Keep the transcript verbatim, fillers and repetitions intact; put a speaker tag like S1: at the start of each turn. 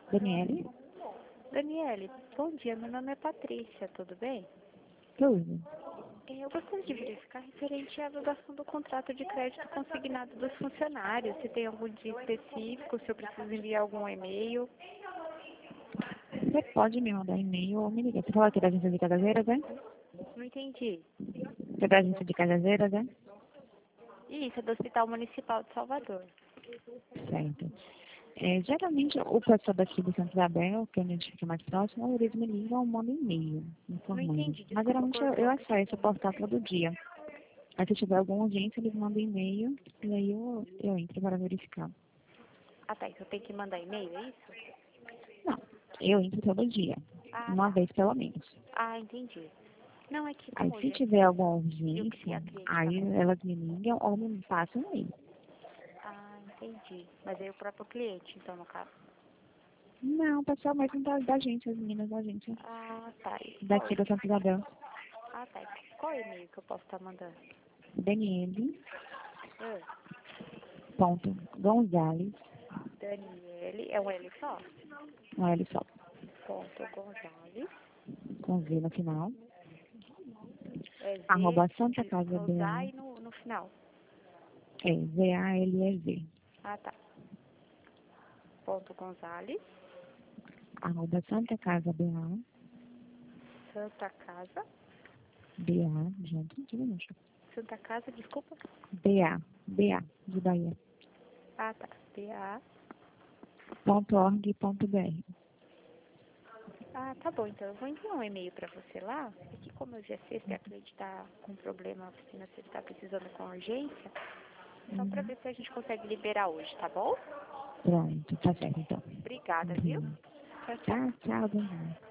S1: Daniele?
S2: Daniele, bom dia. Meu nome é Patrícia, tudo bem?
S1: Tudo.
S2: É, Eu gostaria de verificar referente à alugação do contrato de crédito consignado dos funcionários. Se tem algum dia específico, se eu preciso enviar algum e-mail.
S1: Você pode me mandar e-mail ou me ligar. Você falou aqui da agência de Cajazeiras, é?
S2: Não entendi.
S1: Você é da agência de Cajazeiras, é?
S2: Isso, é do Hospital Municipal de Salvador.
S1: Certo. É, geralmente, o pessoal daqui de Santa Isabel, que é onde a gente fica mais próximo, eles me ligam ou mandam e-mail
S2: Não
S1: informando.
S2: entendi,
S1: Mas
S2: desculpa,
S1: geralmente eu, eu
S2: cortou.
S1: acesso o portal todo dia. Aí se tiver alguma urgência, eles mandam e-mail e aí eu, eu entro para verificar.
S2: Ah, tá. Então tem que mandar e-mail, é isso?
S1: Não, eu entro todo dia.
S2: Ah,
S1: Uma
S2: tá.
S1: vez pelo menos.
S2: Ah, entendi. Não, é que
S1: Aí
S2: como
S1: se
S2: hoje é
S1: tiver
S2: férias
S1: alguma
S2: e o cli- a
S1: urgência,
S2: cliente está
S1: aí
S2: com...
S1: elas me ligam ou me passam um e-mail.
S2: Ah, entendi. Mas aí o próprio cliente, então, no caso.
S1: Não, pessoal mesmo da, da agência, as meninas da agência.
S2: Ah, tá. E qual,
S1: Daqui da Santa Isabel.
S2: ah, tá. Qual e-mail que eu posso estar mandando?
S1: Daniele,
S2: Ah,
S1: ponto, Gonzalez,
S2: Daniele, é um L só?
S1: um L só,
S2: Ponto Gonzalez.
S1: com Z no final,
S2: É Z
S1: arroba Santa
S2: de,
S1: Casa
S2: no
S1: B A,
S2: Z e no, no final.
S1: é V A L E Z,
S2: Ah, tá. Ponto Gonzalez.
S1: arroba Santa Casa B A,
S2: Santa Casa.
S1: B A, junto, tudo junto.
S2: Santa Casa, desculpa.
S1: B A, B A, de Bahia,
S2: Ah, tá. B A.
S1: ponto org, ponto br.
S2: Ah, tá bom. Então eu vou enviar um e-mail pra você lá. É que como hoje é sexta e a cliente tá com problema financeiro, tá precisando com urgência. Só pra
S1: Uhum.
S2: ver se a gente consegue liberar hoje, tá bom?
S1: Pronto, tá certo então.
S2: Obrigada, viu?
S1: Uhum.
S2: Tchau, tchau.
S1: Tchau, tchau, Daniele.